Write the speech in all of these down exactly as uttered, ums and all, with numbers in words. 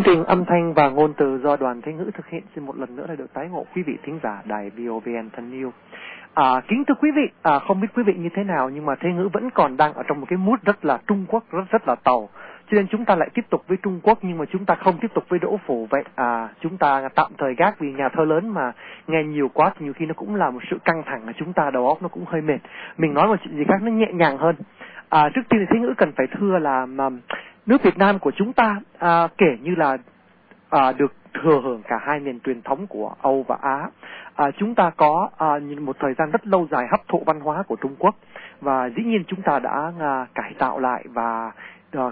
Chương trình âm thanh và ngôn từ do Đoàn Thế Ngữ thực hiện xin một lần nữa là được tái ngộ quý vị thính giả đài vê o vê en thân yêu. À, kính thưa quý vị, à, không biết quý vị như thế nào nhưng mà Thế Ngữ vẫn còn đang ở trong một cái mood rất là Trung Quốc, rất rất là Tàu. Cho nên chúng ta lại tiếp tục với Trung Quốc nhưng mà chúng ta không tiếp tục với Đỗ Phủ. Vậy à, chúng ta tạm thời gác vì nhà thơ lớn mà nghe nhiều quá thì nhiều khi nó cũng là một sự căng thẳng ở chúng ta, đầu óc nó cũng hơi mệt. Mình nói một chuyện gì khác nó nhẹ nhàng hơn. À, trước tiên thì Thế Ngữ cần phải thưa là mà, nước Việt Nam của chúng ta à, kể như là à, được thừa hưởng cả hai nền truyền thống của Âu và Á. À, chúng ta có à, một thời gian rất lâu dài hấp thụ văn hóa của Trung Quốc và dĩ nhiên chúng ta đã à, cải tạo lại và à,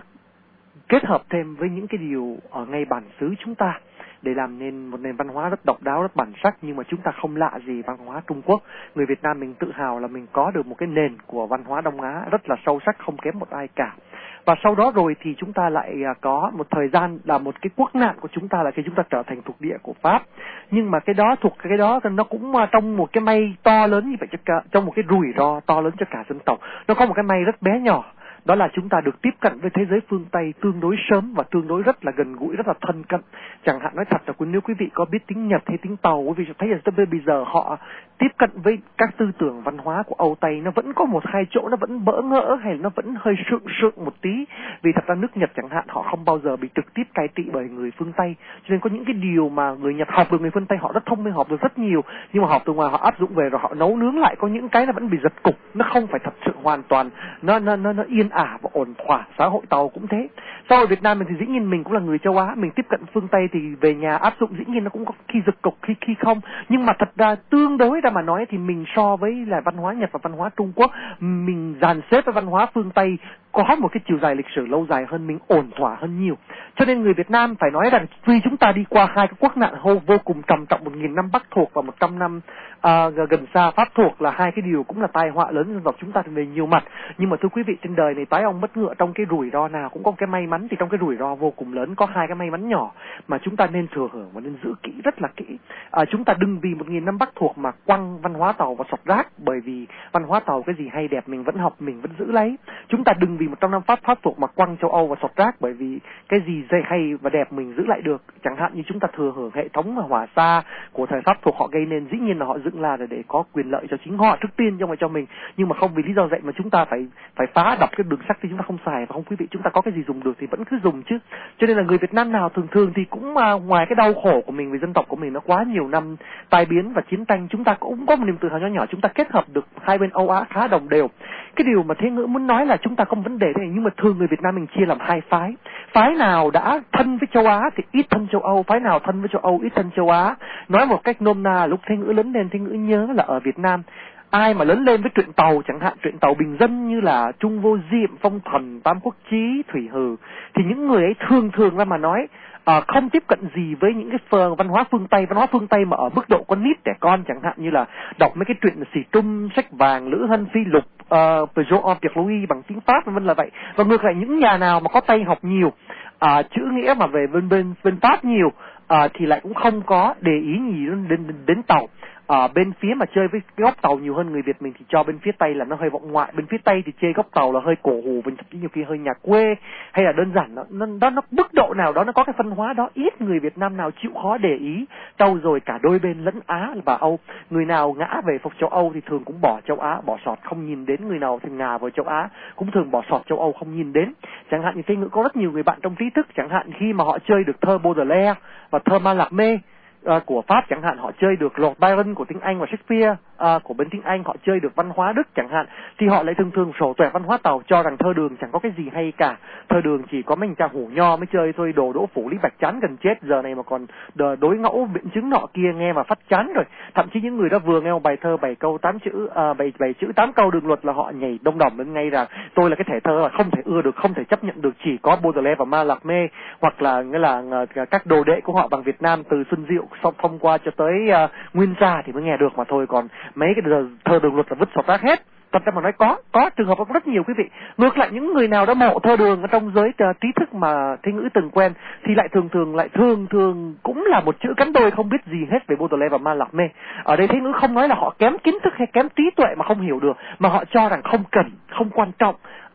kết hợp thêm với những cái điều ở ngay bản xứ chúng ta để làm nên một nền văn hóa rất độc đáo, rất bản sắc, nhưng mà chúng ta không lạ gì văn hóa Trung Quốc. Người Việt Nam mình tự hào là mình có được một cái nền của văn hóa Đông Á rất là sâu sắc, không kém một ai cả. Và sau đó rồi thì chúng ta lại có một thời gian là một cái quốc nạn của chúng ta là khi chúng ta trở thành thuộc địa của Pháp. Nhưng mà cái đó thuộc cái đó nó cũng trong một cái may to lớn như vậy, cho cả, trong một cái rủi ro to lớn cho cả dân tộc. Nó có một cái may rất bé nhỏ. Đó là chúng ta được tiếp cận với thế giới phương Tây tương đối sớm và tương đối rất là gần gũi, rất là thân cận. Chẳng hạn nói thật là nếu quý vị có biết tiếng Nhật hay tiếng Tàu, quý vị thấy là bây giờ họ tiếp cận với các tư tưởng văn hóa của Âu Tây, nó vẫn có một hai chỗ nó vẫn bỡ ngỡ hay là nó vẫn hơi sượng sượng một tí. Vì thật ra nước Nhật chẳng hạn họ không bao giờ bị trực tiếp cai trị bởi người phương Tây, cho nên có những cái điều mà người Nhật học được người phương Tây họ rất thông minh, học được rất nhiều, nhưng mà học từ ngoài họ áp dụng về rồi họ nấu nướng lại, có những cái nó vẫn bị giật cục, nó không phải thật sự hoàn toàn nó nó nó, nó yên ả và ổn thỏa. Xã hội Tàu cũng thế. Xã hội Việt Nam mình thì dĩ nhiên mình cũng là người châu Á, mình tiếp cận phương Tây thì về nhà áp dụng dĩ nhiên nó cũng có khi giật cục khi khi không, nhưng mà thật ra tương đối ra mà nói thì mình so với là văn hóa Nhật và văn hóa Trung Quốc, mình dàn xếp với văn hóa phương Tây có một cái chiều dài lịch sử lâu dài hơn, mình ổn thỏa hơn nhiều. Cho nên người Việt Nam phải nói rằng tuy chúng ta đi qua hai cái quốc nạn hô vô cùng trầm trọng, một nghìn năm Bắc thuộc và một trăm năm à, gần xa Pháp thuộc, là hai cái điều cũng là tai họa lớn dân tộc chúng ta về nhiều mặt. Nhưng mà thưa quý vị, trên đời này tái ông bất ngựa, trong cái rủi ro nào cũng có cái may mắn, thì trong cái rủi ro vô cùng lớn có hai cái may mắn nhỏ mà chúng ta nên thừa hưởng và nên giữ kỹ, rất là kỹ. À, chúng ta đừng vì một nghìn năm Bắc thuộc mà quăng văn hóa Tàu và sọt rác, bởi vì văn hóa Tàu cái gì hay đẹp mình vẫn học, mình vẫn giữ lấy. Chúng ta đừng vì một trăm năm Pháp Pháp thuộc mà quăng châu Âu và sọt rác, bởi vì cái gì dây hay và đẹp mình giữ lại được. Chẳng hạn như chúng ta thừa hưởng hệ thống hỏa xa của thời Pháp thuộc họ gây nên, dĩ nhiên là họ dựng là để có quyền lợi cho chính họ trước tiên, chứ không phải cho mình, nhưng mà không vì lý do vậy mà chúng ta phải phải phá đập cái đường sắt thì chúng ta không xài. Và không quý vị, chúng ta có cái gì dùng được thì vẫn cứ dùng chứ. Cho nên là người Việt Nam nào thường thường thì cũng uh, ngoài cái đau khổ của mình vì dân tộc của mình nó quá nhiều năm tai biến và chiến tranh, chúng ta cũng có một niềm tự hào nhỏ nhỏ, chúng ta kết hợp được hai bên Âu Á khá đồng đều. Cái điều mà Thế Ngữ muốn nói là chúng ta không vấn đề thế này, nhưng mà thường người Việt Nam mình chia làm hai phái. Phái nào đã thân với châu Á thì ít thân châu Âu, phái nào thân với châu Âu ít thân châu Á. Nói một cách nôm na, lúc Thế Ngữ lớn lên, Thế Ngữ nhớ là ở Việt Nam, ai mà lớn lên với truyện Tàu, chẳng hạn truyện Tàu bình dân như là Trung Vô Diệm, Phong Thần, Tam Quốc Chí, Thủy Hừ, thì những người ấy thường thường ra mà nói à, không tiếp cận gì với những cái phờ, văn hóa phương Tây. Văn hóa phương Tây mà ở mức độ con nít trẻ con, chẳng hạn như là đọc mấy cái truyện Xì Trung, Sách Vàng, Lữ Hân Phi Lục, uh, Peugeot en Pierre Louis bằng tiếng Pháp, vân vân là vậy. Và ngược lại những nhà nào mà có tay học nhiều, à, chữ nghĩa mà về bên bên bên Pháp nhiều, à, thì lại cũng không có để ý gì đến đến, đến Tàu. Ở bên phía mà chơi với góc Tàu nhiều hơn người Việt mình thì cho bên phía Tây là nó hơi vọng ngoại, bên phía Tây thì chơi góc Tàu là hơi cổ hủ, bên nhiều khi hơi nhà quê, hay là đơn giản nó nó nó, nó mức độ nào đó nó có cái văn hóa đó, ít người Việt Nam nào chịu khó để ý. Trau rồi cả đôi bên lẫn Á và Âu, người nào ngã về phục châu Âu thì thường cũng bỏ châu Á, bỏ sọt không nhìn đến, người nào thì ngà vào châu Á cũng thường bỏ sọt châu Âu không nhìn đến. Chẳng hạn như Thế Ngữ có rất nhiều người bạn trong trí thức, chẳng hạn khi mà họ chơi được thơ Baudelaire và thơ Mallarmé Uh, của Pháp chẳng hạn, họ chơi được Lord Byron của tiếng Anh và Shakespeare uh, của bên tiếng Anh, họ chơi được văn hóa Đức chẳng hạn, thì họ lại thường thường sổ tuệ văn hóa Tàu, cho rằng thơ Đường chẳng có cái gì hay cả, thơ Đường chỉ có mình cha hủ nho mới chơi thôi, đồ Đỗ Phủ Lý Bạch chán gần chết, giờ này mà còn đối ngẫu biện chứng nọ kia nghe mà phát chán rồi. Thậm chí những người đó vừa nghe một bài thơ bảy câu tám chữ, uh, bảy bảy chữ tám câu đường luật là họ nhảy đông đỏng lên ngay rằng tôi là cái thể thơ là không thể ưa được, không thể chấp nhận được, chỉ có Baudelaire và Mallarmé hoặc là nghĩa là uh, các đồ đệ của họ bằng Việt Nam từ Xuân Diệu xong thông qua cho tới uh, Nguyên Gia thì mới nghe được mà thôi, còn mấy cái thơ đường luật là vứt sọt rác hết. Thật ra mà nói có có trường hợp có rất nhiều quý vị. Ngược lại những người nào đã mộ thơ Đường ở trong giới uh, trí thức mà Thế Ngữ từng quen thì lại thường thường lại thường thường cũng là một chữ cắn đôi, không biết gì hết về Baudelaire và Mallarmé. Ở đây Thế Ngữ không nói là họ kém kiến thức hay kém trí tuệ mà không hiểu được, mà họ cho rằng không cần, không quan trọng.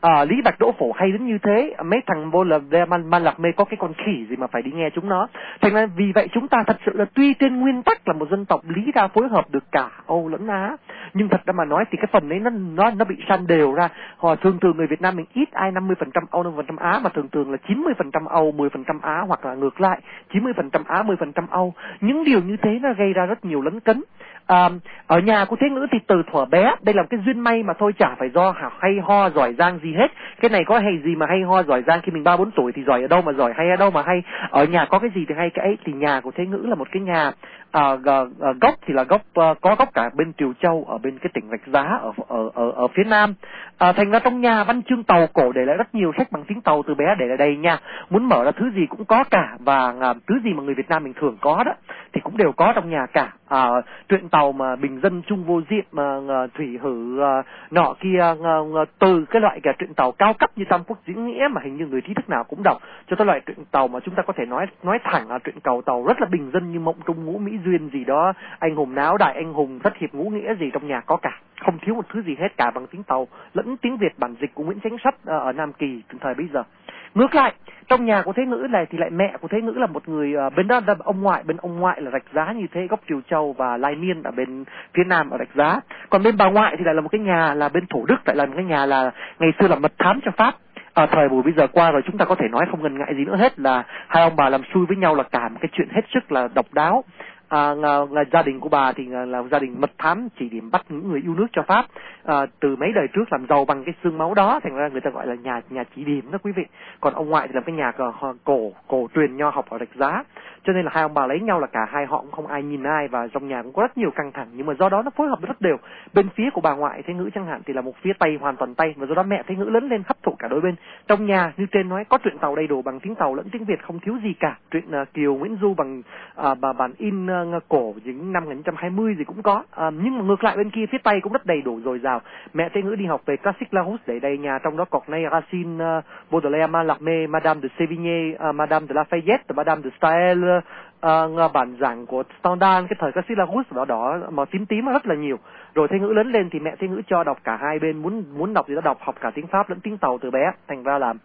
À, Lý Bạch Đỗ Phổ hay đến như thế, mấy thằng vô là Man, Man Lạc Mê có cái con khỉ gì mà phải đi nghe chúng nó. Thành ra vì vậy chúng ta thật sự là tuy trên nguyên tắc là một dân tộc lý ra phối hợp được cả Âu lẫn Á, nhưng thật ra mà nói thì cái phần đấy nó nó nó bị san đều ra. Họ thường thường người Việt Nam mình ít ai năm mươi phần trăm Âu năm mươi phần trăm Á, mà thường thường là chín mươi phần trăm Âu mười phần trăm Á, hoặc là ngược lại chín mươi phần trăm Á mười phần trăm Âu. Những điều như thế nó gây ra rất nhiều lấn cấn. À, ở nhà của Thế Ngữ thì từ thuở bé, đây là một cái duyên may mà thôi, chả phải do hay ho giỏi giang gì hết. Cái này có hay gì mà hay ho giỏi giang, khi mình ba bốn tuổi thì giỏi ở đâu mà giỏi, hay ở đâu mà hay. Ở nhà có cái gì thì hay cái ấy. Thì nhà của Thế Ngữ là một cái nhà à, gốc thì là gốc uh, có gốc cả bên Triều Châu, ở bên cái tỉnh Rạch Giá ở ở ở, ở phía Nam. À, thành ra trong nhà văn chương Tàu cổ để lại rất nhiều sách bằng tiếng Tàu từ bé để lại đây nha. Muốn mở ra thứ gì cũng có cả, và uh, thứ gì mà người Việt Nam mình thường có đó thì cũng đều có trong nhà cả. À, truyện Tàu mà bình dân chung vô diện mà uh, thủy hử uh, nọ kia, uh, uh, từ cái loại cả truyện Tàu cao cấp như Tam Quốc Diễn Nghĩa mà hình như người trí thức nào cũng đọc, cho tới loại truyện Tàu mà chúng ta có thể nói nói thẳng là truyện cầu Tàu rất là bình dân như Mộng Trung Ngũ Mỹ Duyên gì đó, Anh Hùng Náo Đại Anh Hùng, Thất Hiệp Ngũ Nghĩa gì, trong nhà có cả, không thiếu một thứ gì hết, cả bằng tiếng Tàu lẫn tiếng Việt bản dịch của Nguyễn Chánh Sách uh, ở Nam Kỳ từ thời bây giờ. Ngược lại, trong nhà của Thế Ngữ này thì lại mẹ của Thế Ngữ là một người uh, bên đó là ông ngoại, bên ông ngoại là Rạch Giá như thế, gốc Triều Châu và Lai Niên ở bên phía Nam ở Rạch Giá. Còn bên bà ngoại thì lại là một cái nhà là bên Thủ Đức, tại là một cái nhà là ngày xưa là mật thám cho Pháp. À, thời buổi bây giờ qua rồi, chúng ta có thể nói không ngần ngại gì nữa hết là hai ông bà làm xui với nhau là cả một cái chuyện hết sức là độc đáo. À, ng- ng- gia đình của bà thì là gia đình mật thám chỉ điểm bắt những người yêu nước cho Pháp à, từ mấy đời trước, làm giàu bằng cái xương máu đó, thành ra người ta gọi là nhà nhà chỉ điểm đó quý vị. Còn ông ngoại thì là cái nhà cổ cổ truyền nho học ở Rạch Giá, cho nên là hai ông bà lấy nhau là cả hai họ cũng không ai nhìn ai, và trong nhà cũng có rất nhiều căng thẳng, nhưng mà do đó nó phối hợp rất đều. Bên phía của bà ngoại Thế Ngữ chẳng hạn thì là một phía Tây hoàn toàn Tây, và do đó mẹ Thế Ngữ lớn lên hấp thụ cả đôi bên. Trong nhà như trên nói có truyện Tàu đầy đủ bằng tiếng Tàu lẫn tiếng Việt, không thiếu gì cả. Truyện uh, Kiều Nguyễn Du bằng uh, bà bản in uh, cổ những năm một nghìn chín trăm hai mươi gì cũng có. Uh, nhưng mà ngược lại bên kia phía Tây cũng rất đầy đủ dồi dào. Mẹ Thế Ngữ đi học về classic Larousse để đầy nhà, trong đó Corneille, Racine, uh, Baudelaire, Mallarmé, Madame de Sévigné, uh, Madame de Lafayette, Madame de Staël, uh, bản giảng của Stendhal cái thời classic Larousse đỏ đỏ màu tím tím rất là nhiều. Rồi Thế Ngữ lớn lên thì mẹ Thế Ngữ cho đọc cả hai bên, muốn muốn đọc thì đã đọc, học cả tiếng Pháp lẫn tiếng Tàu từ bé, thành ra là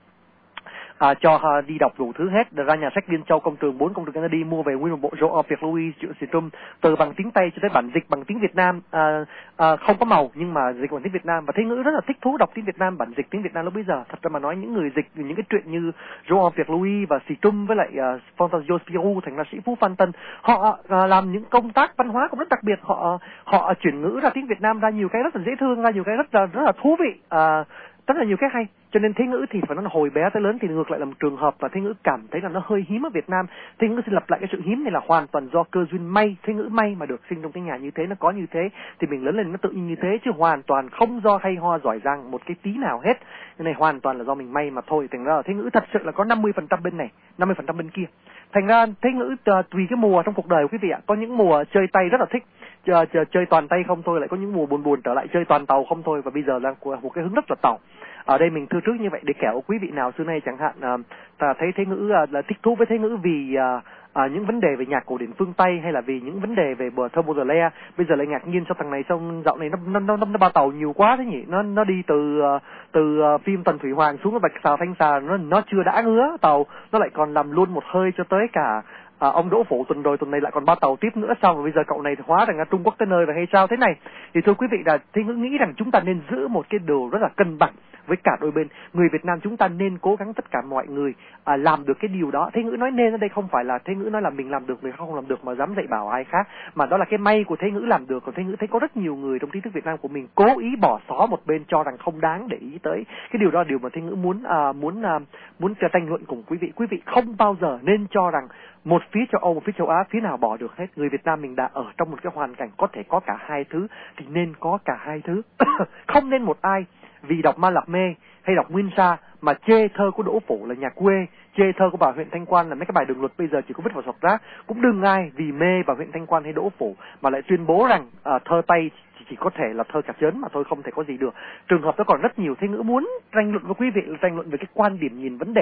À, cho uh, đi đọc đủ thứ hết, ra nhà sách Liên Châu Công Trường bốn Công Trường Kennedy mua về nguyên một bộ Joan Việt Louis Strum từ bằng tiếng Tây cho tới bản dịch bằng tiếng Việt Nam, à, à, không có màu nhưng mà dịch bằng tiếng Việt Nam. Và Thế Ngữ rất là thích thú đọc tiếng Việt Nam, bản dịch tiếng Việt Nam lúc bây giờ. Thật ra mà nói, những người dịch những cái truyện như Joan Việt Louis và Strum với lại uh, Fantasio Spirou, thành ra sĩ Phú Phan Tân, họ uh, làm những công tác văn hóa cũng rất đặc biệt. Họ họ chuyển ngữ ra tiếng Việt Nam ra nhiều cái rất là dễ thương, ra nhiều cái rất là rất là thú vị. Uh, rất là nhiều cái hay. Cho nên Thế Ngữ thì phải nói là hồi bé tới lớn thì ngược lại là một trường hợp, và Thế Ngữ cảm thấy là nó hơi hiếm ở Việt Nam. Thế Ngữ xin lặp lại, cái sự hiếm này là hoàn toàn do cơ duyên may. Thế Ngữ may mà được sinh trong cái nhà như thế, nó có như thế thì mình lớn lên nó tự nhiên như thế, chứ hoàn toàn không do hay ho giỏi giang một cái tí nào hết. Cái này hoàn toàn là do mình may mà thôi. Thành ra là Thế Ngữ thật sự là có năm mươi phần trăm bên này, năm mươi phần trăm bên kia. Thành ra Thế Ngữ uh, tùy cái mùa trong cuộc đời của quý vị ạ. Có những mùa chơi tay rất là thích, chơi, chơi, chơi toàn tay không thôi, lại có những mùa buồn buồn trở lại chơi toàn Tàu không thôi. Và bây giờ là một cái hứng rất là Tàu. Ở đây mình thưa trước như vậy để kẻo quý vị nào xưa nay chẳng hạn uh, ta thấy Thế Ngữ uh, là thích thú với Thế Ngữ vì uh, uh, những vấn đề về nhạc cổ điển phương Tây, hay là vì những vấn đề về bờ thơ Baudelaire, bây giờ lại ngạc nhiên sao thằng này xong dạo này nó nó nó, nó, nó ba Tàu nhiều quá thế nhỉ? Nó nó đi từ uh, từ uh, phim Tần Thủy Hoàng xuống cái Bạch Xà Thanh Xà, nó nó chưa đã ngứa Tàu, nó lại còn làm luôn một hơi cho tới cả À, ông Đỗ Phổ tuần rồi, tuần này lại còn ba Tàu tiếp nữa, xong rồi bây giờ cậu này thì hóa rằng Trung Quốc tới nơi rồi hay sao thế này? Thì thưa quý vị, là Thế Ngữ nghĩ rằng chúng ta nên giữ một cái đồ rất là cân bằng với cả đôi bên. Người Việt Nam chúng ta nên cố gắng tất cả mọi người à, làm được cái điều đó. Thế Ngữ nói nên ở đây không phải là Thế Ngữ nói là mình làm được, người không làm được mà dám dạy bảo ai khác, mà đó là cái may của Thế Ngữ làm được. Còn Thế Ngữ thấy có rất nhiều người trong trí thức Việt Nam của mình cố ý bỏ xó một bên, cho rằng không đáng để ý tới. Cái điều đó là điều mà Thế Ngữ muốn à, muốn à, muốn tranh luận cùng quý vị. Quý vị không bao giờ nên cho rằng một phía châu Âu, một phía châu Á, phía nào bỏ được hết. Người Việt Nam mình đã ở trong một cái hoàn cảnh có thể có cả hai thứ, thì nên có cả hai thứ. Không nên một ai vì đọc Ma Lạc Mê hay đọc Nguyên Sa mà chê thơ của Đỗ Phổ là nhà quê, chê thơ của bà Huyện Thanh Quan là mấy cái bài đường luật bây giờ chỉ có vứt vào sọt rác. Cũng đừng ai vì mê bà Huyện Thanh Quan hay Đỗ Phổ mà lại tuyên bố rằng uh, thơ Tây chỉ, chỉ có thể là thơ cạp chớn mà thôi, không thể có gì được. Trường hợp đó còn rất nhiều. Thế Ngữ muốn tranh luận với quý vị là tranh luận về cái quan điểm nhìn vấn đề.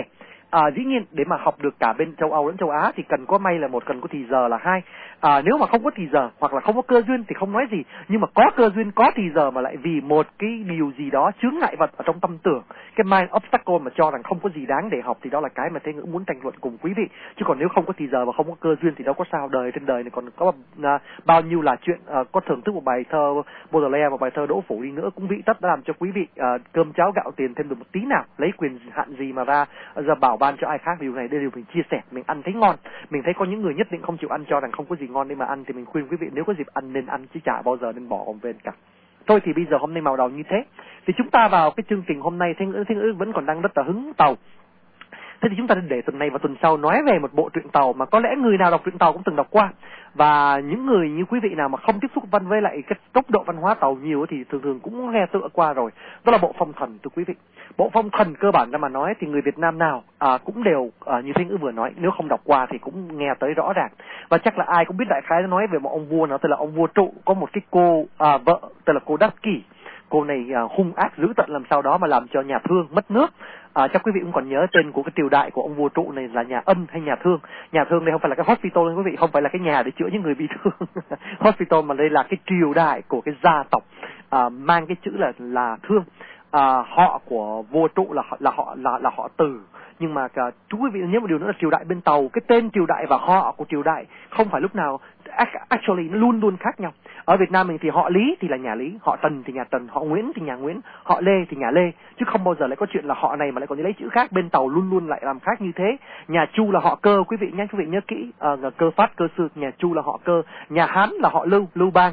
À, dĩ nhiên để mà học được cả bên châu Âu lẫn châu Á thì cần có may là một, cần có thì giờ là hai. À, nếu mà không có thì giờ hoặc là không có cơ duyên thì không nói gì, nhưng mà có cơ duyên, có thì giờ mà lại vì một cái điều gì đó chướng ngại vật ở trong tâm tưởng, cái mind obstacle mà cho rằng không có gì đáng để học, thì đó là cái mà Thế Ngữ muốn tranh luận cùng quý vị. Chứ còn nếu không có thì giờ và không có cơ duyên thì đâu có sao. Đời trên đời này còn có à, bao nhiêu là chuyện. À, có thưởng thức một bài thơ Baudelaire, một bài thơ Đỗ Phủ đi nữa cũng vị tất đã làm cho quý vị à, cơm cháo gạo tiền thêm được một tí nào. Lấy quyền hạn gì mà ra giờ bảo ban cho ai khác. Điều này đây điều mình chia sẻ, mình ăn thấy ngon, mình thấy có những người nhất định không chịu ăn, cho rằng không có gì ngon để mà ăn, thì mình khuyên quý vị nếu có dịp ăn nên ăn, chứ chả bao giờ nên bỏ còn về cả. Thôi thì bây giờ hôm nay màu đầu như thế, thì chúng ta vào cái chương trình hôm nay. Thế Ngữ, Thế Ngữ vẫn còn đang rất là hứng tàu. Thế thì chúng ta để tuần này và tuần sau nói về một bộ truyện Tàu mà có lẽ người nào đọc truyện Tàu cũng từng đọc qua, và những người như quý vị nào mà không tiếp xúc văn với lại cái tốc độ văn hóa Tàu nhiều thì thường thường cũng nghe tựa qua rồi. Đó là bộ Phong Thần, thưa quý vị. Bộ Phong Thần cơ bản ra mà nói thì người Việt Nam nào à, cũng đều à, như Thế Ngữ vừa nói, nếu không đọc qua thì cũng nghe tới rõ ràng. Và chắc là ai cũng biết đại khái nói về một ông vua nào tên là ông vua Trụ, có một cái cô à, vợ tên là cô Đắc Kỷ. Cô này à, hung ác dữ tợn làm sao đó mà làm cho nhà Thương mất nước. À, chắc quý vị cũng còn nhớ tên của cái triều đại của ông vua Trụ này là nhà Ân hay nhà Thương. Nhà Thương đây không phải là cái hospital quý vị, không phải là cái nhà để chữa những người bị thương hospital, mà đây là cái triều đại của cái gia tộc à, mang cái chữ là là Thương. À, họ của vua Trụ là là họ là là họ Từ. Nhưng mà cả, chú quý vị nhớ một điều nữa là triều đại bên Tàu, cái tên triều đại và họ của triều đại không phải lúc nào actually nó luôn luôn khác nhau. Ở Việt Nam mình thì họ Lý thì là nhà Lý, họ Tần thì nhà Tần, họ Nguyễn thì nhà Nguyễn, họ Lê thì nhà Lê, chứ không bao giờ lại có chuyện là họ này mà lại còn đi lấy chữ khác. Bên Tàu luôn luôn lại làm khác như thế. Nhà Chu là họ Cơ, quý vị nhé, quý vị nhớ kỹ, à, Cơ Phát, Cơ Sư, nhà Chu là họ Cơ, nhà Hán là họ Lưu, Lưu Bang,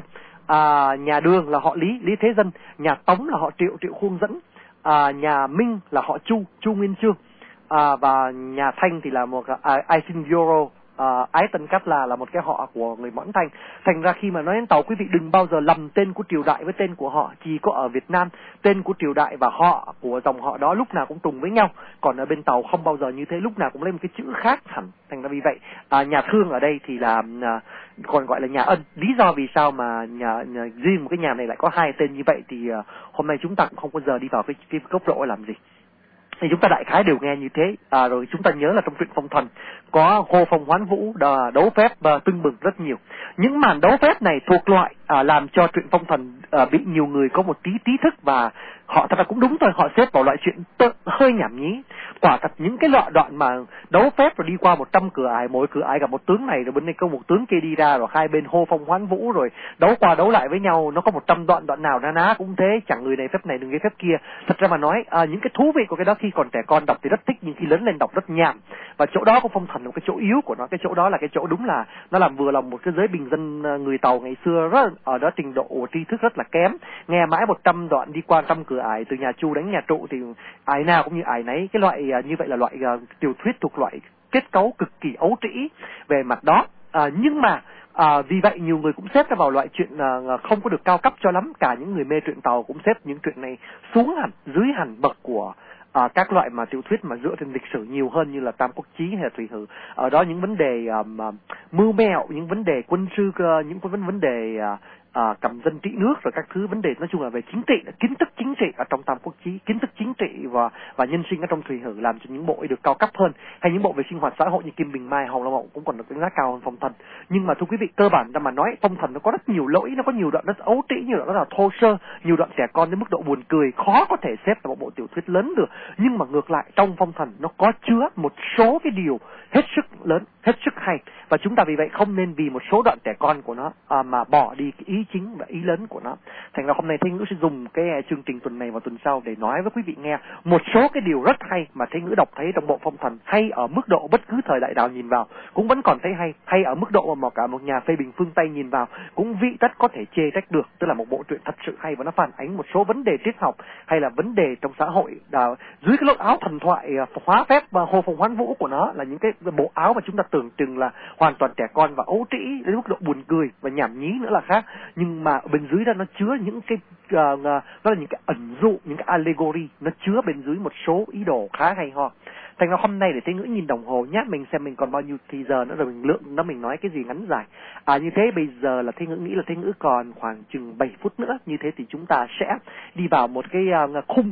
à, nhà Đường là họ Lý, Lý Thế Dân, nhà Tống là họ Triệu, Triệu Khuông Dẫn, à, nhà Minh là họ Chu, Chu Nguyên Chương. À, và nhà Thanh thì là một uh, Ai Sinh Euro, uh, Ái Tân Cát là là một cái họ của người Mãn Thanh. Thành ra khi mà nói đến Tàu, quý vị đừng bao giờ lầm tên của triều đại với tên của họ. Chỉ có ở Việt Nam tên của triều đại và họ của dòng họ đó lúc nào cũng trùng với nhau, còn ở bên Tàu không bao giờ như thế, lúc nào cũng lên một cái chữ khác hẳn. Thành ra vì vậy à, nhà Thương ở đây thì là à, còn gọi là nhà Ân. Lý do vì sao mà nhà, nhà riêng một cái nhà này lại có hai tên như vậy thì à, hôm nay chúng ta cũng không bao giờ đi vào cái, cái gốc rễ làm gì. Thì chúng ta đại khái đều nghe như thế. À, rồi chúng ta nhớ là trong truyện Phong Thần có hô phong hoán vũ, đấu phép và tưng bừng rất nhiều. Những màn đấu phép này thuộc loại à, làm cho truyện Phong Thần à, bị nhiều người có một tí trí thức, và họ thật là cũng đúng thôi, họ xếp vào loại chuyện tự, hơi nhảm nhí. Quả thật những cái loại đoạn mà đấu phép rồi đi qua một trăm cửa ải, mỗi cửa ải gặp một tướng này rồi bên đây có một tướng kia đi ra, rồi hai bên hô phong hoán vũ rồi đấu qua đấu lại với nhau, nó có một trăm đoạn, đoạn nào na ná cũng thế, chẳng người này phép này đừng cái phép kia. Thật ra mà nói à, những cái thú vị của cái đó khi còn trẻ con đọc thì rất thích, nhưng khi lớn lên đọc rất nhàm. Và chỗ đó có Phong Thần là một cái chỗ yếu của nó, cái chỗ đó là cái chỗ đúng là nó làm vừa lòng một cái giới bình dân người Tàu ngày xưa rất ở đó trình độ tri thức rất là kém, nghe mãi một trăm đoạn đi qua trăm cửa ải từ nhà Chu đánh nhà Trụ thì ải nào cũng như ải nấy. Cái loại như vậy là loại uh, tiểu thuyết thuộc loại kết cấu cực kỳ ấu trĩ về mặt đó. À, nhưng mà à, vì vậy nhiều người cũng xếp ra vào loại chuyện à, không có được cao cấp cho lắm. Cả những người mê truyện Tàu cũng xếp những chuyện này xuống hẳn, dưới hẳn bậc của à, các loại mà tiểu thuyết mà dựa trên lịch sử nhiều hơn như là Tam Quốc Chí hay là Thủy Hử. Ở đó những vấn đề à, mà, mưu mẹo, những vấn đề quân sư, những vấn vấn đề à, À, cầm dân trị nước rồi các thứ vấn đề nói chung là về chính trị, kiến thức chính trị ở trong Tam Quốc Chí, kiến thức chính trị và và nhân sinh ở trong Thủy Hử, làm cho những bộ được cao cấp hơn. Hay những bộ về sinh hoạt xã hội như Kim Bình Mai, Hồng Long Mộng cũng còn được đánh giá cao hơn Phong Thần. Nhưng mà thưa quý vị, cơ bản ra mà nói Phong Thần nó có rất nhiều lỗi, nó có nhiều đoạn rất ấu trĩ, nhiều đoạn rất là thô sơ, nhiều đoạn trẻ con đến mức độ buồn cười, khó có thể xếp là một bộ tiểu thuyết lớn được. Nhưng mà ngược lại trong Phong Thần nó có chứa một số cái điều hết sức lớn, hết sức hay, và chúng ta vì vậy không nên vì một số đoạn trẻ con của nó à, mà bỏ đi cái ý chính và ý lớn của nó. Thành ra hôm nay Thế Ngữ sẽ dùng cái chương trình tuần này và tuần sau để nói với quý vị nghe một số cái điều rất hay mà Thế Ngữ đọc thấy trong bộ Phong Thần, hay ở mức độ bất cứ thời đại nào nhìn vào cũng vẫn còn thấy hay, hay ở mức độ mà cả một nhà phê bình phương Tây nhìn vào cũng vị tất có thể chê trách được. Tức là một bộ truyện thật sự hay và nó phản ánh một số vấn đề triết học hay là vấn đề trong xã hội à, dưới cái lớp áo thần thoại hóa phép và hô phong hoán vũ của nó là những cái bộ áo mà chúng ta tưởng chừng là hoàn toàn trẻ con và ấu trĩ đến mức độ buồn cười và nhảm nhí nữa là khác. Nhưng mà bên dưới đó nó chứa những cái uh, đó là những cái ẩn dụ, những cái allegory, nó chứa bên dưới một số ý đồ khá hay ho. Thành ra hôm nay để Thế Ngữ nhìn đồng hồ nhé, mình xem mình còn bao nhiêu thì giờ nữa rồi mình lượng nó mình nói cái gì ngắn dài. À như thế bây giờ là Thế Ngữ nghĩ là Thế Ngữ còn khoảng chừng bảy phút nữa, như thế thì chúng ta sẽ đi vào một cái uh, khung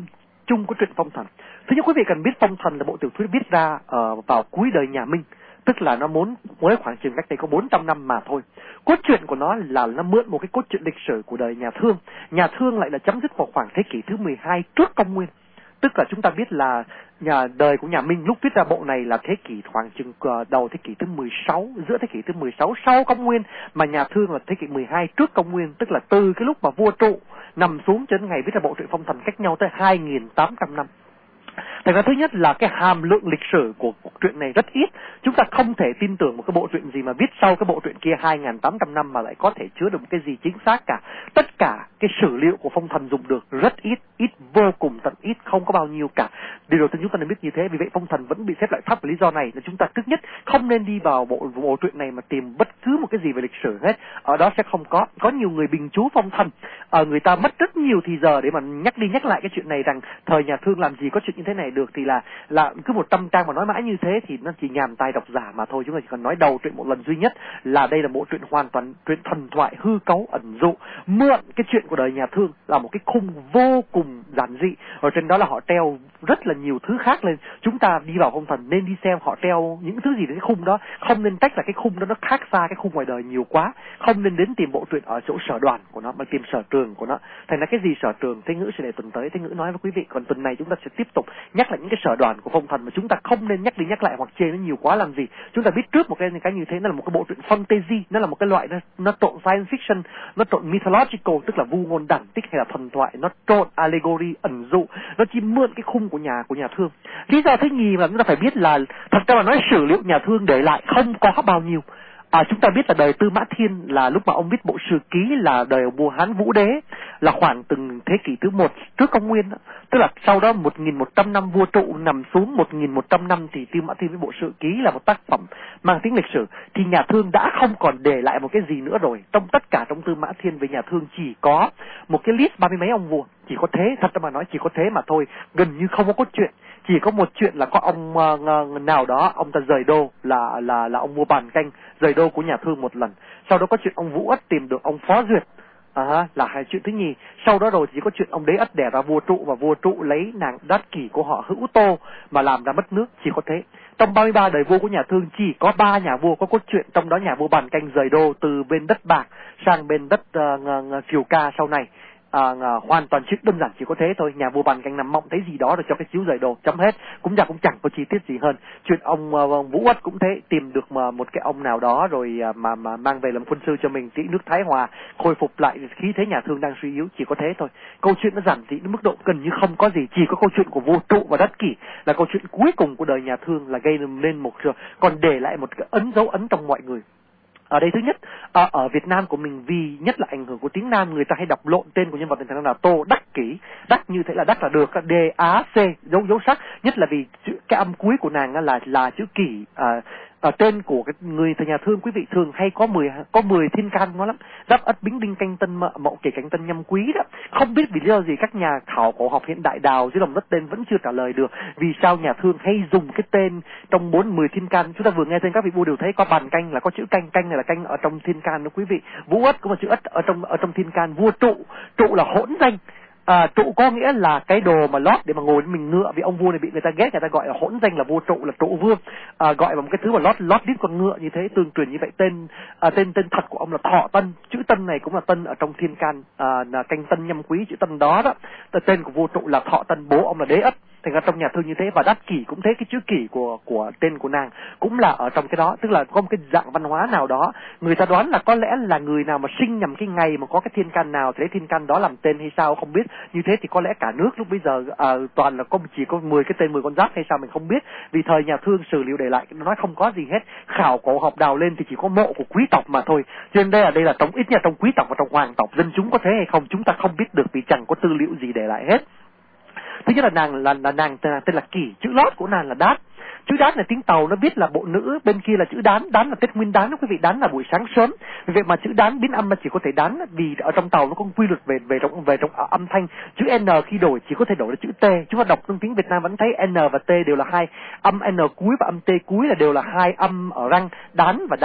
chung của truyện Phong Thần. Thứ nhất, quý vị cần biết Phong Thần là bộ tiểu thuyết viết ra uh, vào cuối đời nhà Minh, tức là nó muốn mới khoảng chừng cách đây có bốn trăm năm mà thôi. Cốt truyện của nó là nó mượn một cái cốt truyện lịch sử của đời nhà Thương. Nhà Thương lại là chấm dứt vào khoảng thế kỷ thứ mười hai trước công nguyên. Tức là chúng ta biết là nhà đời của nhà Minh lúc viết ra bộ này là thế kỷ khoảng chừng đầu thế kỷ thứ mười sáu, giữa thế kỷ thứ mười sáu sau công nguyên, mà nhà Thương là thế kỷ mười hai trước công nguyên, tức là từ cái lúc mà vua Trụ nằm xuống cho đến ngày viết ra bộ truyện Phong Thần cách nhau tới hai nghìn tám trăm năm. Thành ra thứ nhất là cái hàm lượng lịch sử của cuộc truyện này rất ít. Chúng ta không thể tin tưởng một cái bộ truyện gì mà viết sau cái bộ truyện kia hai nghìn tám trăm năm mà lại có thể chứa được một cái gì chính xác cả. Tất cả cái sử liệu của Phong Thần dùng được rất ít, ít vô cùng tận ít, không có bao nhiêu cả. Điều đầu tiên chúng ta nên biết như thế. Vì vậy Phong Thần vẫn bị xếp lại thấp. Lý do này là chúng ta thứ nhất không nên đi vào bộ, bộ truyện này mà tìm bất cứ một cái gì về lịch sử hết. Ở đó sẽ không có. Có nhiều người bình chú Phong Thần, ở người ta mất rất nhiều thì giờ để mà nhắc đi nhắc lại cái chuyện này, rằng thời nhà Thương làm gì có chuyện như thế này được, thì là là cứ một trăm trang mà nói mãi như thế thì nó chỉ nhàm tai độc giả mà thôi. Chúng ta chỉ cần nói đầu truyện một lần duy nhất là đây là bộ truyện hoàn toàn truyện thần thoại hư cấu ẩn dụ, mượn cái chuyện của đời nhà Thương là một cái khung vô cùng giản dị, ở trên đó là họ treo rất là nhiều thứ khác lên. Chúng ta đi vào Phong Thần nên đi xem họ treo những thứ gì đến cái khung đó, không nên trách là cái khung đó nó khác xa cái khung ngoài đời nhiều quá. Không nên đến tìm bộ truyện ở chỗ sở đoàn của nó mà tìm sở trường của nó. Thành ra cái gì sở trường Thế Ngữ sẽ để tuần tới Thế Ngữ nói với quý vị. Còn tuần này chúng ta sẽ tiếp tục nhắc lại những cái sở đoàn của Phong Thần mà chúng ta không nên nhắc đi nhắc lại hoặc chê nó nhiều quá làm gì. Chúng ta biết trước một cái cái như thế, nó là một cái bộ truyện fantasy, nó là một cái loại nó, nó trộn science fiction, nó trộn mythological tức là vu ngôn đẳng tích hay là thần thoại, nó trộn allegory ẩn dụ, nó chỉ mượn cái khung của nhà của nhà Thương. Lý do thứ nhì mà chúng ta phải biết là thật ra là nói sử liệu nhà Thương để lại không có bao nhiêu. À, chúng ta biết là đời Tư Mã Thiên là lúc mà ông viết bộ sử ký là đời vua Hán Vũ Đế, là khoảng từng thế kỷ thứ một trước công nguyên đó. Tức là sau đó một nghìn một trăm năm vua Trụ nằm xuống, một nghìn một trăm năm thì Tư Mã Thiên với bộ sử ký là một tác phẩm mang tính lịch sử. Thì nhà Thương đã không còn để lại một cái gì nữa rồi. Trong tất cả trong Tư Mã Thiên về nhà Thương chỉ có một cái list ba mươi mấy ông vua, chỉ có thế, thật ra mà nói chỉ có thế mà thôi, gần như không có cốt truyện. Chỉ có một chuyện là có ông uh, nào đó, ông ta rời đô, là là là ông vua Bàn Canh rời đô của nhà Thương một lần. Sau đó có chuyện ông Vũ Ất tìm được ông Phó Duyệt, à, là hai chuyện thứ nhì. Sau đó rồi chỉ có chuyện ông Đế Ất đẻ ra vua Trụ, và vua Trụ lấy nàng Đát Kỷ của họ Hữu Tô mà làm ra mất nước. Chỉ có thế. Trong ba mươi ba đời vua của nhà Thương chỉ có ba nhà vua có cốt truyện, trong đó nhà vua Bàn Canh rời đô từ bên đất Bạc sang bên đất uh, Kiều Ca sau này. À, à, hoàn toàn chuyện đơn giản chỉ có thế thôi. Nhà vua Bàn Canh nằm mộng thấy gì đó rồi cho cái chiếu rời đồ, chấm hết. Cũng ra cũng chẳng có chi tiết gì hơn. Chuyện ông, ông Vũ Ất cũng thế, tìm được mà một cái ông nào đó rồi mà mà mang về làm quân sư cho mình, tỷ nước Thái Hòa, khôi phục lại khí thế nhà Thương đang suy yếu, chỉ có thế thôi. Câu chuyện nó giản dị đến mức độ gần như không có gì, chỉ có câu chuyện của vua Trụ và Đát Kỷ là câu chuyện cuối cùng của đời nhà Thương, là gây nên một còn để lại một cái ấn dấu ấn trong mọi người. Ở đây thứ nhất, ở, ở Việt Nam của mình vì nhất là ảnh hưởng của tiếng Nam, người ta hay đọc lộn tên của nhân vật thành ra là Tô Đắc Kỷ. Đắc như thế là đắc là được, D A C dấu dấu sắc, nhất là vì chữ, cái âm cuối của nàng là là chữ Kỷ. À, ở tên của cái người thời nhà Thương quý vị thường hay có mười có mười thiên can nó lắm, Giáp Ất Bính Đinh Canh Tân Mậu Kỷ Canh Tân Nhâm Quý đó. Không biết vì lý do gì các nhà khảo cổ học hiện đại đào dưới lòng đất tên vẫn chưa trả lời được vì sao nhà Thương hay dùng cái tên trong bốn mười thiên can. Chúng ta vừa nghe tên các vị vua đều thấy có Bàn Canh là có chữ canh, canh này là canh ở trong thiên can đó quý vị. Vũ Ất cũng là chữ Ất ở trong ở trong thiên can. Vua Trụ, Trụ là hỗn danh. À, Trụ có nghĩa là cái đồ mà lót để mà ngồi mình ngựa, vì ông vua này bị người ta ghét, người ta gọi là hỗn danh là vua Trụ, là Trụ Vương, à, gọi bằng cái thứ mà lót lót đít con ngựa như thế, tương truyền như vậy. Tên à, tên tên thật của ông là Thọ Tân, chữ Tân này cũng là Tân ở trong thiên can, à, là Canh Tân Nhâm Quý, chữ Tân đó đó. Tên của vua Trụ là Thọ Tân, bố ông là Đế Ất. Thành ra trong nhà Thương như thế. Và Đát Kỷ cũng thế, cái chữ Kỷ của của tên của nàng cũng là ở trong cái đó, tức là có một cái dạng văn hóa nào đó người ta đoán là có lẽ là người nào mà sinh nhằm cái ngày mà có cái thiên can nào thì lấy thiên can đó làm tên hay sao không biết. Như thế thì có lẽ cả nước lúc bây giờ à, toàn là có chỉ có mười cái tên mười con giáp hay sao mình không biết, vì thời nhà Thương sử liệu để lại nó nói không có gì hết. Khảo cổ học đào lên thì chỉ có mộ của quý tộc mà thôi. Cho nên đây là đây là trong ít nhất trong quý tộc và trong hoàng tộc, dân chúng có thế hay không chúng ta không biết được vì chẳng có tư liệu gì để lại hết. Thứ nhất là nàng là, là nàng tên là Kỷ, chữ lót của nàng là Đát. Chữ Đát này tiếng Tàu nó biết là bộ nữ, bên kia là chữ Đán, Đán là Tết Nguyên Đán đó quý vị, Đán là buổi sáng sớm. Vì vậy mà chữ Đán biến âm mà chỉ có thể Đán, vì ở trong Tàu nó có quy luật về về trong về trong âm thanh. Chữ N khi đổi chỉ có thể đổi là chữ T. Chúng ta đọc trong tiếng Việt Nam vẫn thấy N và T đều là hai âm, N cuối và âm T cuối là đều là hai âm ở răng, Đán và Đát.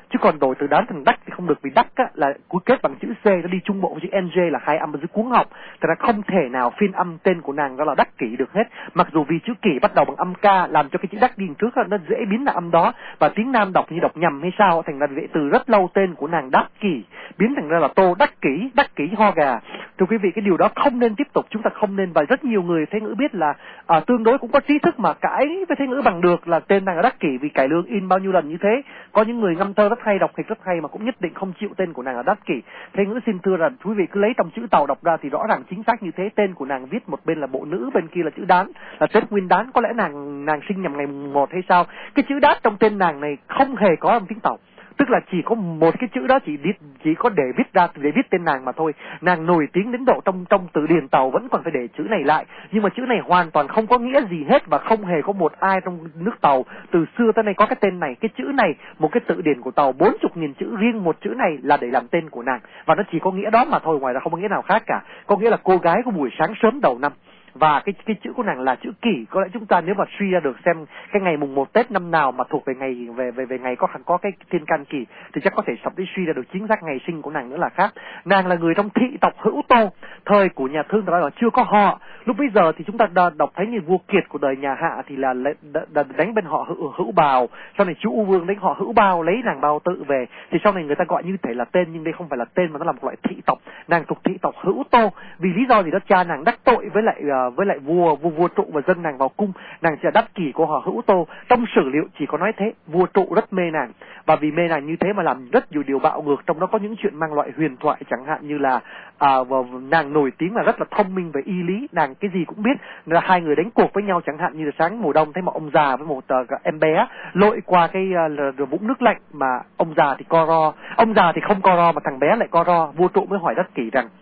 chứ còn đổi từ đán thành đắc thì không được, vì đắc á, là cuối kết bằng chữ C, nó đi trung bộ với chữ en giê là hai âm ở dưới cuống họng, thì nó không thể nào phiên âm tên của nàng đó là Đắc Kỷ được hết. Mặc dù vì chữ Kỷ bắt đầu bằng âm K làm cho cái chữ đắc đi trước nó dễ biến là âm đó, và tiếng Nam đọc như đọc nhầm hay sao, thành ra dễ từ rất lâu tên của nàng Đắc Kỷ biến thành ra là Tô Đắc Kỷ, Đắc Kỷ ho gà. Thưa quý vị, cái điều đó không nên tiếp tục, chúng ta không nên, và rất nhiều người Thế Ngữ biết là à, tương đối cũng có trí thức mà cãi với Thế Ngữ bằng được là tên nàng là Đắc Kỷ, vì cải lương in bao nhiêu lần như thế. Có những người ngâm thơ rất hay, đọc kịch rất hay mà cũng nhất định không chịu tên của nàng là Đắc Kỷ. Thế Ngữ xin thưa là quý vị cứ lấy trong chữ Tàu đọc ra thì rõ ràng chính xác như thế. Tên của nàng viết một bên là bộ nữ, bên kia là chữ đán, là Tết Nguyên Đán. Có lẽ nàng nàng sinh nhằm ngày mùng một hay sao? Cái chữ đát trong tên nàng này không hề có âm tiếng Tàu, tức là chỉ có một cái chữ đó, chỉ viết chỉ có để viết ra để viết tên nàng mà thôi. Nàng nổi tiếng đến độ trong trong từ điển Tàu vẫn còn phải để chữ này lại, nhưng mà chữ này hoàn toàn không có nghĩa gì hết, và không hề có một ai trong nước Tàu từ xưa tới nay có cái tên này. Cái chữ này, một cái tự điển của Tàu bốn mươi nghìn chữ, riêng một chữ này là để làm tên của nàng, và nó chỉ có nghĩa đó mà thôi, ngoài ra không có nghĩa nào khác cả. Có nghĩa là cô gái của buổi sáng sớm đầu năm. Và cái cái chữ của nàng là chữ Kỷ. Có lẽ chúng ta nếu mà suy ra được xem cái ngày mùng một Tết năm nào mà thuộc về ngày về về về ngày có có cái thiên can Kỷ thì chắc có thể sắp đi suy ra được chính xác ngày sinh của nàng nữa là khác. Nàng là người trong thị tộc Hữu Tô, thời của nhà Thương đó là chưa có họ. Lúc bây giờ thì chúng ta đọc thấy như vua Kiệt của đời nhà Hạ thì là đánh bên họ Hữu, Hữu Bào, sau này chú U Vương đánh họ Hữu Bào, lấy nàng Bào Tự về, thì sau này người ta gọi như thể là tên, nhưng đây không phải là tên mà nó là một loại thị tộc. Nàng thuộc thị tộc Hữu Tô, vì lý do gì đó cha nàng đắc tội với lại uh, với lại vua vua vua trụ và dân nàng vào cung. Nàng chỉ là Đắc Kỷ của họ Hữu Tô. Trong sử liệu chỉ có nói thế. Vua trụ rất mê nàng, và vì mê nàng như thế mà làm rất nhiều điều bạo ngược, trong đó có những chuyện mang loại huyền thoại, chẳng hạn như là à, nàng nổi tiếng là rất là thông minh về y lý, nàng cái gì cũng biết, là hai người đánh cuộc với nhau, chẳng hạn như là sáng mùa đông thấy một ông già với một uh, em bé lội qua cái uh, vũng nước lạnh, mà ông già thì co ro, ông già thì không co ro mà thằng bé lại co ro. Vua trụ mới hỏi Đắc Kỷ rằng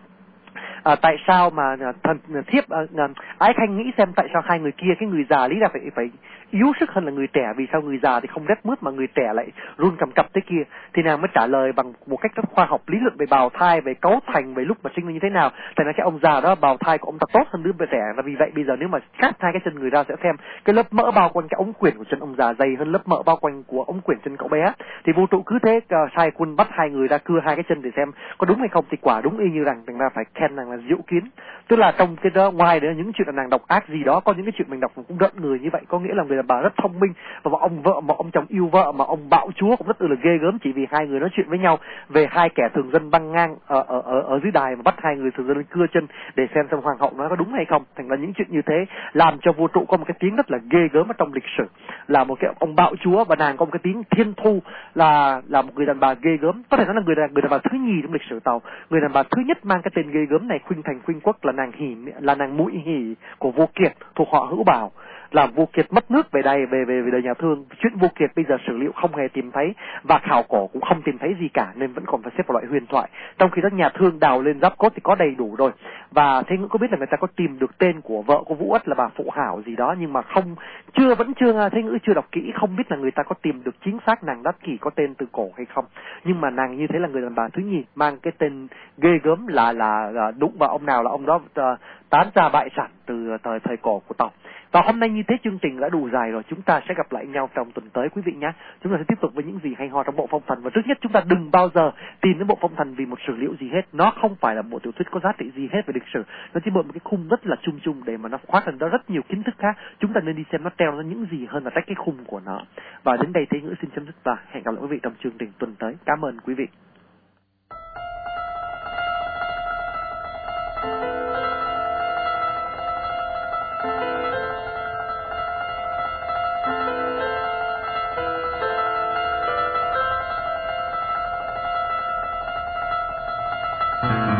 À, tại sao mà thần thiếp à, Ái Khanh nghĩ xem tại sao hai người kia, cái người già lý ra phải phải yếu sức hơn là người trẻ, vì sao người già thì không rét mướt mà người trẻ lại run cầm cập thế kia. Thì nàng mới trả lời bằng một cách rất khoa học, lý luận về bào thai, về cấu thành, về lúc mà sinh như thế nào. Tại là cái ông già đó bào thai của ông ta tốt hơn đứa trẻ, là vì vậy bây giờ nếu mà cắt hai cái chân người ra sẽ xem cái lớp mỡ bao quanh cái ống quyển của chân ông già dày hơn lớp mỡ bao quanh của ống quyển chân cậu bé. Thì Vua Trụ cứ thế uh, sai quân bắt hai người ra cưa hai cái chân để xem có đúng hay không, thì quả đúng y như rằng, thành ra phải khen nàng là diệu kiến. Tức là trong cái đó, ngoài đó những chuyện là nàng độc ác gì đó, có những cái chuyện mình đọc cũng rợn người như vậy. Có nghĩa là người đàn bà rất thông minh, và ông vợ mà ông chồng yêu vợ mà ông bạo chúa cũng rất là ghê gớm, chỉ vì hai người nói chuyện với nhau về hai kẻ thường dân băng ngang ở ở ở, ở dưới đài mà bắt hai người thường dân lên cưa chân để xem xem hoàng hậu nói có đúng hay không. Thành ra những chuyện như thế làm cho Vua Trụ có một cái tiếng rất là ghê gớm ở trong lịch sử, là một cái ông bạo chúa, và nàng có một cái tiếng Thiên Thu, là là một người đàn bà ghê gớm. Có thể nói là người đàn người đàn bà thứ nhì trong lịch sử Tàu. Người đàn bà thứ nhất mang cái tên ghê gớm này, Khuynh Thành Khuynh Quốc, là nàng Hỉ, là nàng Mũi Hỉ của vua Kiệt thuộc họ Hữu Bào. Làm vua Kiệt mất nước về đây, về về về đời nhà Thương. Chuyện vua Kiệt bây giờ sử liệu không hề tìm thấy, và khảo cổ cũng không tìm thấy gì cả, nên vẫn còn phải xếp vào loại huyền thoại. Trong khi đó nhà Thương đào lên giáp cốt thì có đầy đủ rồi. Và Thế Ngữ có biết là người ta có tìm được tên của vợ của Vũ Ất là bà Phụ Hảo gì đó, nhưng mà không chưa vẫn chưa Thế Ngữ chưa đọc kỹ, không biết là người ta có tìm được chính xác nàng Đắc Kỷ có tên từ cổ hay không. Nhưng mà nàng như thế là người đàn bà thứ nhì mang cái tên ghê gớm, là là, là đúng vào ông nào là ông đó uh, tán ra bại sản từ thời thời cổ của Tàu. Và hôm nay như thế chương trình đã đủ dài rồi, chúng ta sẽ gặp lại nhau trong tuần tới quý vị nhé. Chúng ta sẽ tiếp tục với những gì hay ho trong bộ phong thần. Và trước nhất chúng ta đừng bao giờ tìm đến bộ phong thần vì một sử liệu gì hết. Nó không phải là bộ tiểu thuyết có giá trị gì hết về lịch sử. Nó chỉ một cái khung rất là chung chung để mà nó khoác lên đó rất nhiều kiến thức khác. Chúng ta nên đi xem nó treo ra những gì hơn là trách cái khung của nó. Và đến đây Thế Ngữ xin chấm dứt và hẹn gặp lại quý vị trong chương trình tuần tới. Cảm ơn quý vị. Thank you.